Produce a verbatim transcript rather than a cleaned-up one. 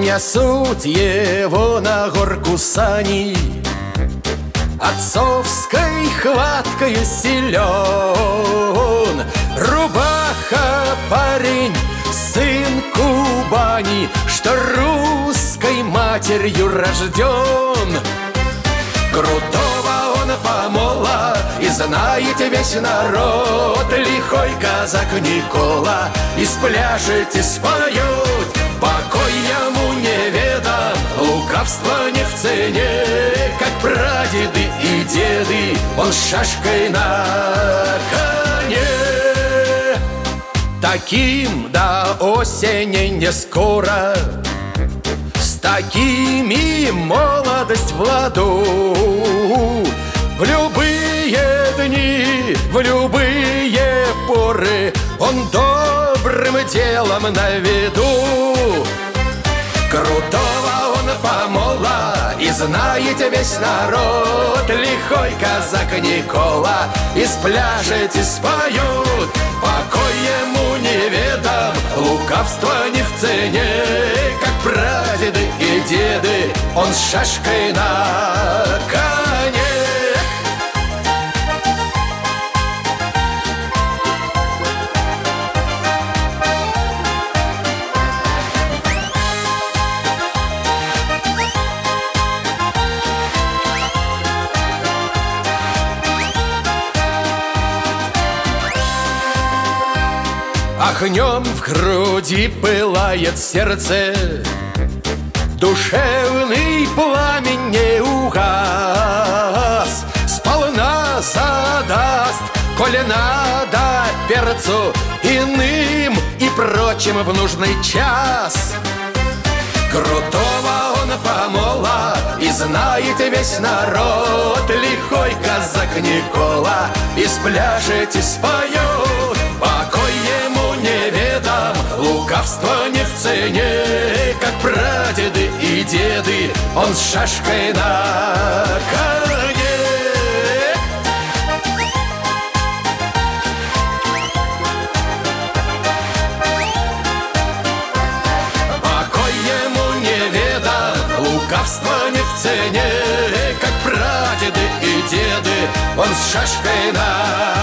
Несут его на горку сани, отцовской хваткой силен. Рубаха парень, сын Кубани, что русской матерью рожден. Крутого он помола, и знает весь народ. Лихой казак Никола из пляжет и споет. Покой ему неведом, лукавство не в цене. Как прадеды и деды, он с шашкой на коне. Таким до осени не скоро, с такими молодость в ладу. В любые дни, в любые поры он добрым делом на виду. Крутого он помола, и знает весь народ. Лихой казак Никола из пляжет и споет. Покой ему неведом, лукавство не в цене. Как прадеды и деды, он с шашкой на коне. Огнем в груди пылает сердце, душевный пламень не угас. Сполна задаст, коли надо перцу иным и прочим в нужный час. Крутого он помола, и знает весь народ. Лихой казак Никола из пляжет и споет. Покой ему неведом, лукавство не в цене. Как прадеды и деды, он с шашкой на коне. Покой ему неведом, лукавство не в цене. Как прадеды и деды, он с шашкой на